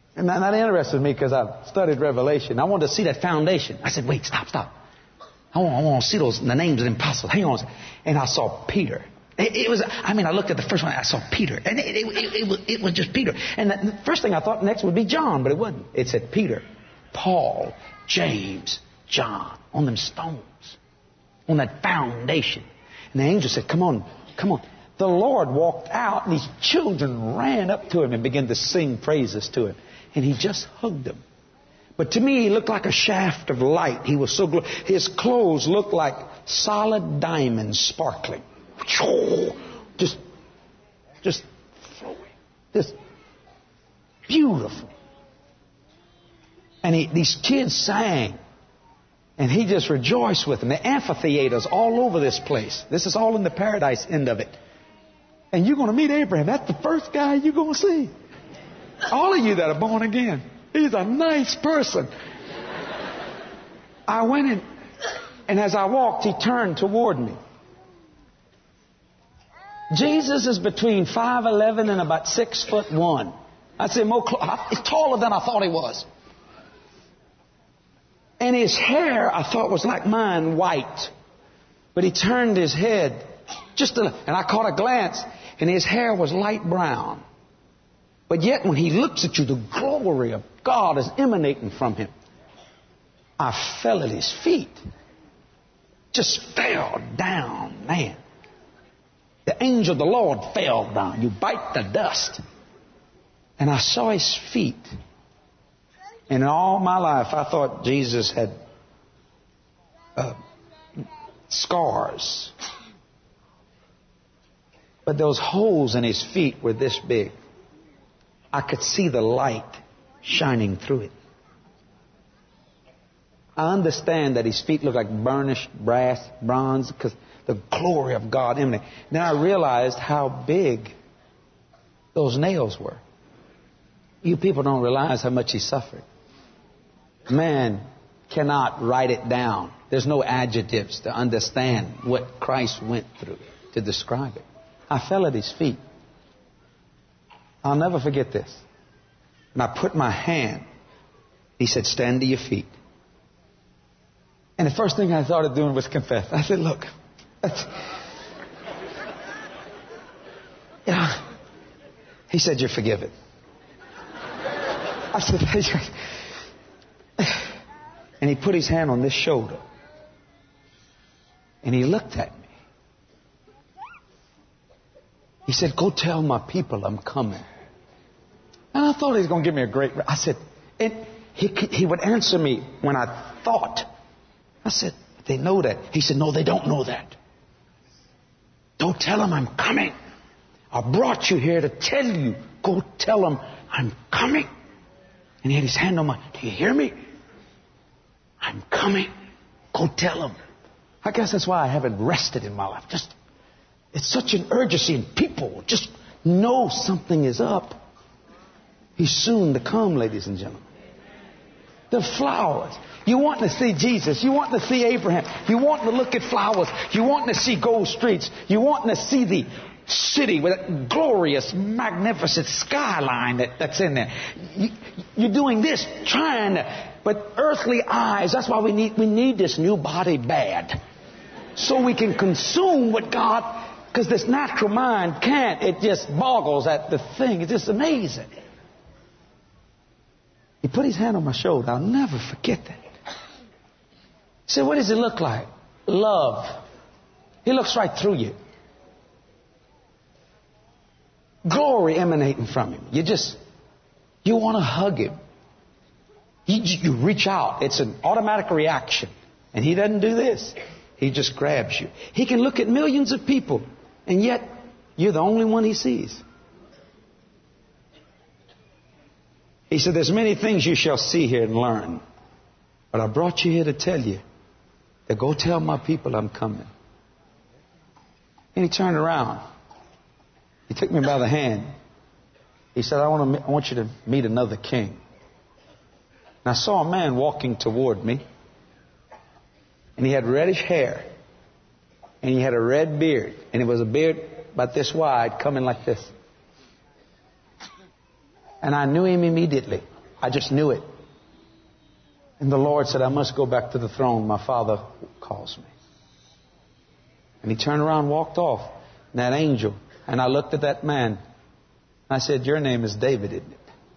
And that interested me because I've studied Revelation. I wanted to see that foundation. I said, wait, stop. I want to see the names of the apostles. Hang on. And I saw Peter. I looked at the first one. I saw Peter. And it was just Peter. And the first thing I thought next would be John, but it wasn't. It said Peter, Paul, James, John, on them stones, on that foundation. And the angel said, come on. The Lord walked out, and these children ran up to him and began to sing praises to him. And he just hugged them. But to me, he looked like a shaft of light. He was so his clothes looked like solid diamonds sparkling. Just flowing. Just beautiful. And these kids sang. And he just rejoiced with them. The amphitheaters all over this place. This is all in the paradise end of it. And you're going to meet Abraham. That's the first guy you're going to see. All of you that are born again. He's a nice person. I went in, and as I walked, he turned toward me. Jesus is between 5'11" and about 6'1". I'd say he's taller than I thought he was. And his hair, I thought, was like mine, white. But he turned his head and I caught a glance, and his hair was light brown. But yet when he looks at you, the glory of God is emanating from him. I fell at his feet. Just fell down, man. The angel of the Lord fell down. You bite the dust. And I saw his feet. And in all my life, I thought Jesus had scars. But those holes in his feet were this big. I could see the light shining through it. I understand that his feet look like burnished brass, bronze, because the glory of God emanated. Then I realized how big those nails were. You people don't realize how much he suffered. Man cannot write it down. There's no adjectives to understand what Christ went through to describe it. I fell at his feet. I'll never forget this. And I put my hand. He said, stand to your feet. And the first thing I started doing was confess. I said, look, he said, you're forgiven. I said, and he put his hand on this shoulder. And he looked at me. He said, go tell my people I'm coming. And I thought he was going to give me a great... I said, and he would answer me when I thought. I said, they know that. He said, no, they don't know that. Don't tell them I'm coming. I brought you here to tell you. Go tell them I'm coming. And he had his hand on my... Do you hear me? I'm coming. Go tell them. I guess that's why I haven't rested in my life. It's such an urgency, and people just know something is up. He's soon to come, ladies and gentlemen. The flowers. You want to see Jesus. You want to see Abraham. You want to look at flowers. You want to see gold streets. You want to see the city with that glorious, magnificent skyline that's in there. You're doing this, trying to... But earthly eyes, that's why we need this new body bad. So we can consume what God... Because this natural mind can't. It just boggles at the thing. It's just amazing. He put his hand on my shoulder. I'll never forget that. He said, what does it look like? Love. He looks right through you. Glory emanating from him. You want to hug him. You reach out. It's an automatic reaction. And he doesn't do this. He just grabs you. He can look at millions of people, and yet you're the only one he sees. He said, there's many things you shall see here and learn. But I brought you here to tell you that go tell my people I'm coming. And he turned around. He took me by the hand. He said, I want you to meet another king. And I saw a man walking toward me. And he had reddish hair. And he had a red beard. And it was a beard about this wide, coming like this. And I knew him immediately. I just knew it. And the Lord said, I must go back to the throne. My Father calls me. And he turned around and walked off. And that angel. And I looked at that man. And I said, your name is David, isn't it?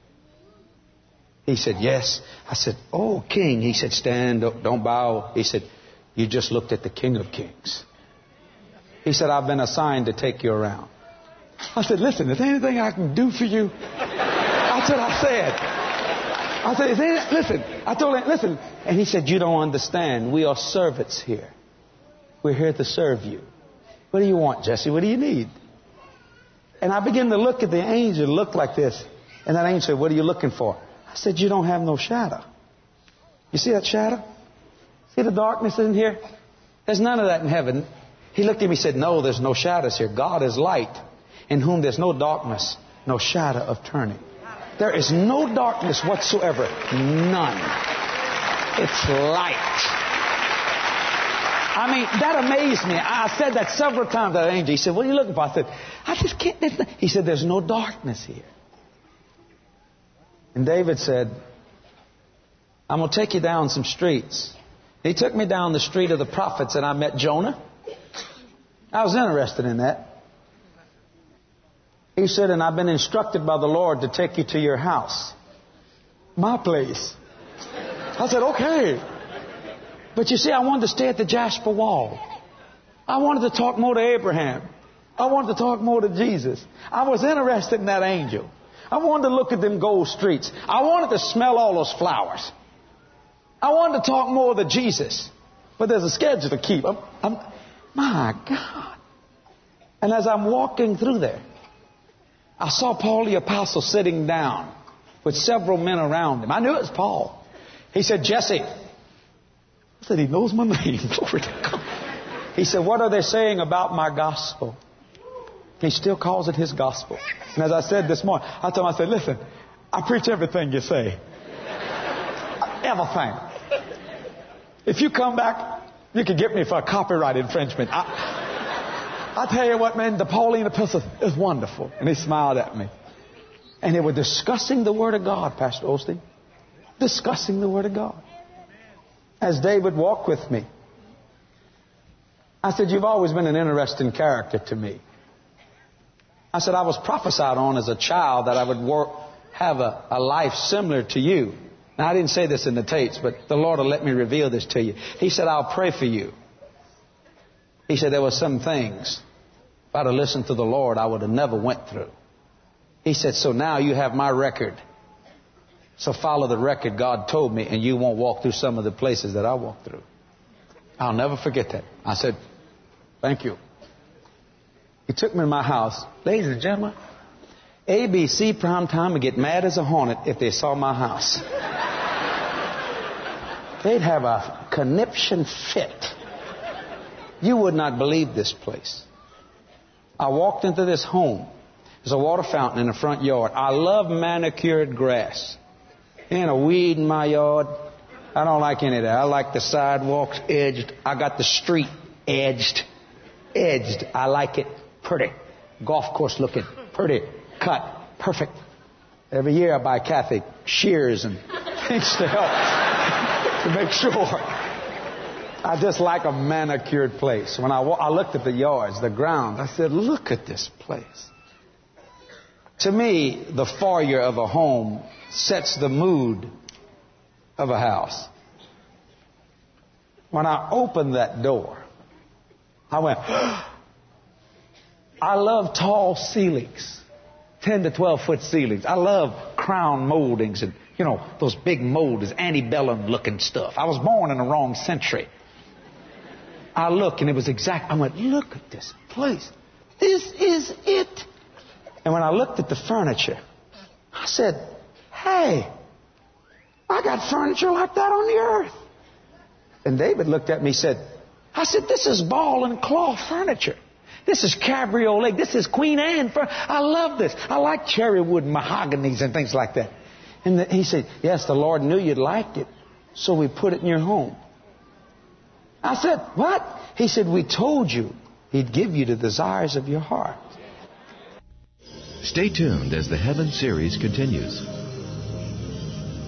He said, yes. I said, oh, King. He said, stand, don't bow. He said, you just looked at the King of Kings. He said, I've been assigned to take you around. I said, listen, is there anything I can do for you? That's what I said. Is there any, listen. I told him, listen. And he said, you don't understand. We are servants here. We're here to serve you. What do you want, Jesse? What do you need? And I began to look at the angel, look like this. And that angel said, what are you looking for? I said, you don't have no shadow. You see that shadow? See the darkness in here? There's none of that in heaven. He looked at me and said, no, there's no shadows here. God is light, in whom there's no darkness, no shadow of turning. There is no darkness whatsoever. None. It's light. I mean, that amazed me. I said that several times to that angel. He said, what are you looking for? I said, I just can't. He said, there's no darkness here. And David said, I'm going to take you down some streets. He took me down the street of the prophets and I met Jonah. I was interested in that. He said, and I've been instructed by the Lord to take you to your house. My place. I said, okay. But you see, I wanted to stay at the Jasper Wall. I wanted to talk more to Abraham. I wanted to talk more to Jesus. I was interested in that angel. I wanted to look at them gold streets. I wanted to smell all those flowers. I wanted to talk more to Jesus. But there's a schedule to keep. My God. And as I'm walking through there, I saw Paul the Apostle sitting down with several men around him. I knew it was Paul. He said, Jesse. I said, he knows my name. Glory to God. He said, what are they saying about my gospel? He still calls it his gospel. And as I said this morning, I told him, I said, listen, I preach everything you say. Everything. If you come back, you can get me for a copyright infringement. I tell you what, man, the Pauline epistle is wonderful. And he smiled at me. And they were discussing the Word of God, Pastor Osteen. Discussing the Word of God. As David walked with me, I said, you've always been an interesting character to me. I said, I was prophesied on as a child that I would have a life similar to you. Now, I didn't say this in the tapes, but the Lord will let me reveal this to you. He said, I'll pray for you. He said, there were some things, if I'd have listened to the Lord, I would have never went through. He said, so now you have my record. So follow the record God told me, and you won't walk through some of the places that I walked through. I'll never forget that. I said, thank you. He took me to my house. Ladies and gentlemen, ABC primetime would get mad as a hornet if they saw my house. They'd have a conniption fit. You would not believe this place. I walked into this home. There's a water fountain in the front yard. I love manicured grass. Ain't a weed in my yard. I don't like any of that. I like the sidewalks edged. I got the street edged. Edged. I like it pretty. Golf course looking pretty. Cut. Perfect. Every year I buy Kathy shears and things to help to make sure. I just like a manicured place. When I looked at the yards, the grounds, I said, look at this place. To me, the foyer of a home sets the mood of a house. When I opened that door, I went, I love tall ceilings, 10 to 12 foot ceilings. I love crown moldings and, those big moldings, antebellum looking stuff. I was born in the wrong century. I looked and it was exact. I went, look at this place. This is it. And when I looked at the furniture, I said, hey, I got furniture like that on the earth. And David looked at me and said, this is ball and cloth furniture. This is cabriolet. This is Queen Anne furniture. I love this. I like cherry wood and mahoganies and things like that. And he said, yes, the Lord knew you'd like it, so we put it in your home. I said, what? He said, we told you He'd give you the desires of your heart. Stay tuned as the Heaven series continues.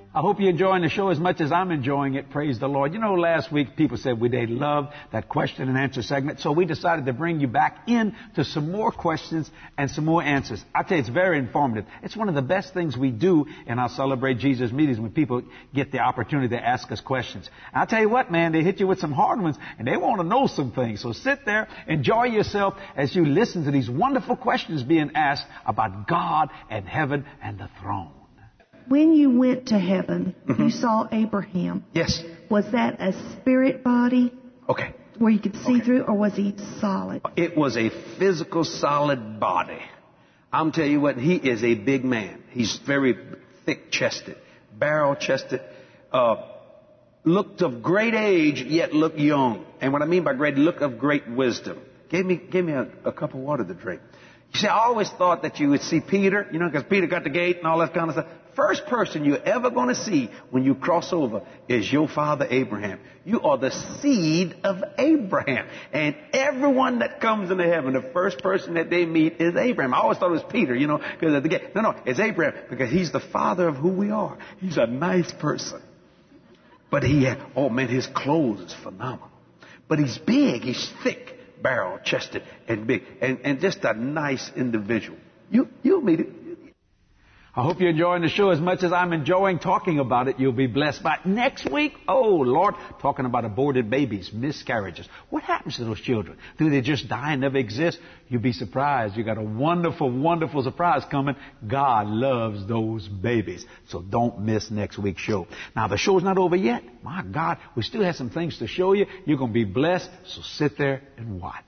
I hope you're enjoying the show as much as I'm enjoying it. Praise the Lord. You know, last week people said they loved that question and answer segment, so we decided to bring you back in to some more questions and some more answers. I tell you, it's very informative. It's one of the best things we do in our Celebrate Jesus meetings when people get the opportunity to ask us questions. And I tell you what, man, they hit you with some hard ones and they want to know some things. So sit there, enjoy yourself as you listen to these wonderful questions being asked about God and heaven and the throne. When you went to heaven, you saw Abraham. Yes. Was that a spirit body? Okay. Where you could see through, or was he solid? It was a physical, solid body. I'm telling you what, he is a big man. He's very thick-chested, barrel-chested, looked of great age, yet looked young. And what I mean by great, look of great wisdom. Gave me a cup of water to drink. You see, I always thought that you would see Peter, you know, because Peter got the gate and all that kind of stuff. First person you're ever going to see when you cross over is your father Abraham. You are the seed of Abraham. And everyone that comes into heaven, the first person that they meet is Abraham. I always thought it was Peter, you know, because at the gate. No, it's Abraham because he's the father of who we are. He's a nice person. But his clothes is phenomenal. But he's big, he's thick, barrel-chested and big, and just a nice individual. You'll meet it. I hope you're enjoying the show as much as I'm enjoying talking about it. You'll be blessed by it. Next week, oh, Lord, talking about aborted babies, miscarriages. What happens to those children? Do they just die and never exist? You'll be surprised. You got a wonderful, wonderful surprise coming. God loves those babies. So don't miss next week's show. Now, the show's not over yet. My God, we still have some things to show you. You're going to be blessed. So sit there and watch.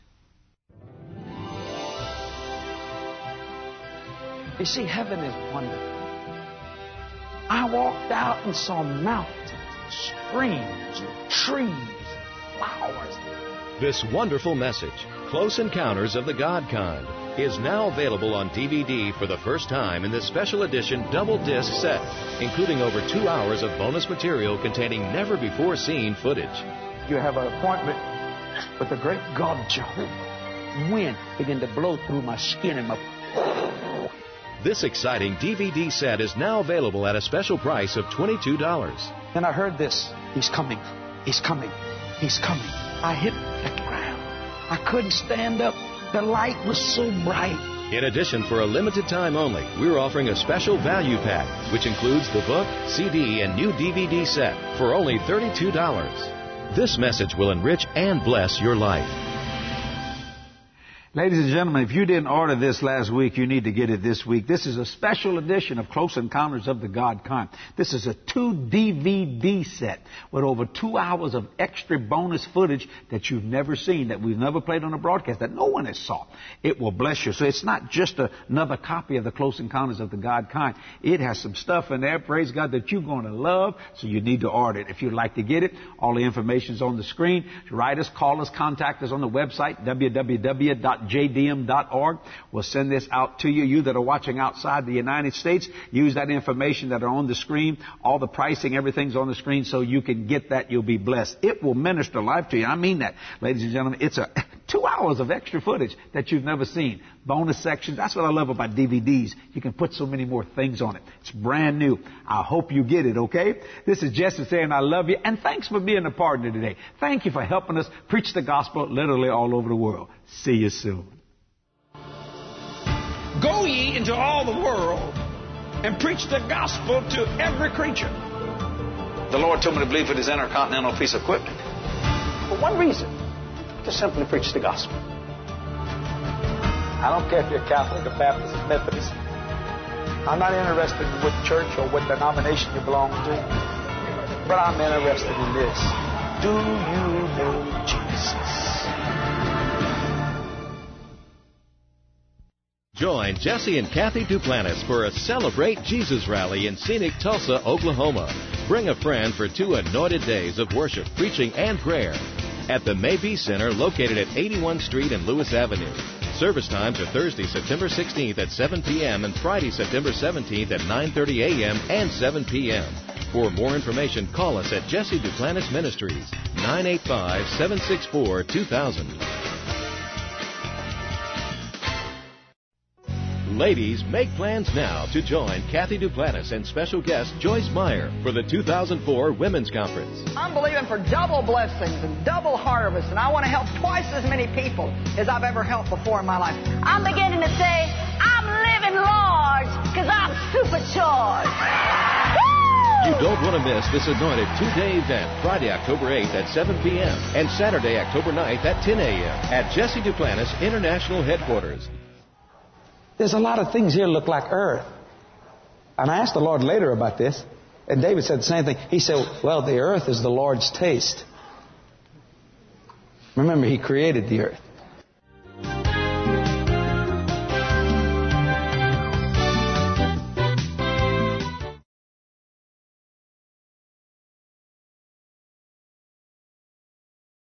You see, heaven is wonderful. I walked out and saw mountains, streams, trees, flowers. This wonderful message, Close Encounters of the God Kind, is now available on DVD for the first time in this special edition double disc set, including over 2 hours of bonus material containing never-before-seen footage. You have an appointment with the great God Jehovah. Wind began to blow through my skin and my... This exciting DVD set is now available at a special price of $22. Then I heard this. He's coming. He's coming. He's coming. I hit the ground. I couldn't stand up. The light was so bright. In addition, for a limited time only, we're offering a special value pack, which includes the book, CD, and new DVD set for only $32. This message will enrich and bless your life. Ladies and gentlemen, if you didn't order this last week, you need to get it this week. This is a special edition of Close Encounters of the God Kind. This is a 2-DVD set with over 2 hours of extra bonus footage that you've never seen, that we've never played on a broadcast, that no one has saw. It will bless you. So it's not just another copy of the Close Encounters of the God Kind. It has some stuff in there, praise God, that you're going to love, so you need to order it. If you'd like to get it, all the information is on the screen. Write us, call us, contact us on the website, www.jdm.org. We'll send this out to you. You that are watching outside the United States, use that information that are on the screen. All the pricing, everything's on the screen, so you can get that. You'll be blessed. It will minister life to you. I mean that, ladies and gentlemen. It's 2 hours of extra footage that you've never seen. Bonus sections. That's what I love about DVDs. You can put so many more things on it. It's brand new. I hope you get it, okay? This is Jesse saying I love you, and thanks for being a partner today. Thank you for helping us preach the gospel literally all over the world. See you soon. Go ye into all the world and preach the gospel to every creature. The Lord told me to believe in His intercontinental piece of equipment. For one reason, to simply preach the gospel. I don't care if you're Catholic or Baptist or Methodist. I'm not interested in what church or what denomination you belong to. But I'm interested in this. Do you know Jesus? Join Jesse and Kathy Duplantis for a Celebrate Jesus rally in scenic Tulsa, Oklahoma. Bring a friend for 2 anointed days of worship, preaching, and prayer at the Maybe Center located at 81st Street and Lewis Avenue. Service times are Thursday, September 16th at 7 p.m. and Friday, September 17th at 9:30 a.m. and 7 p.m. For more information, call us at Jesse Duplantis Ministries, 985-764-2000. Ladies, make plans now to join Kathy Duplantis and special guest Joyce Meyer for the 2004 Women's Conference. I'm believing for double blessings and double harvest, and I want to help twice as many people as I've ever helped before in my life. I'm beginning to say, I'm living large because I'm supercharged. You don't want to miss this anointed two-day event, Friday, October 8th at 7 p.m. and Saturday, October 9th at 10 a.m. at Jesse Duplantis International Headquarters. There's a lot of things here look like earth. And I asked the Lord later about this, and David said the same thing. He said, well, the earth is the Lord's taste. Remember, He created the earth.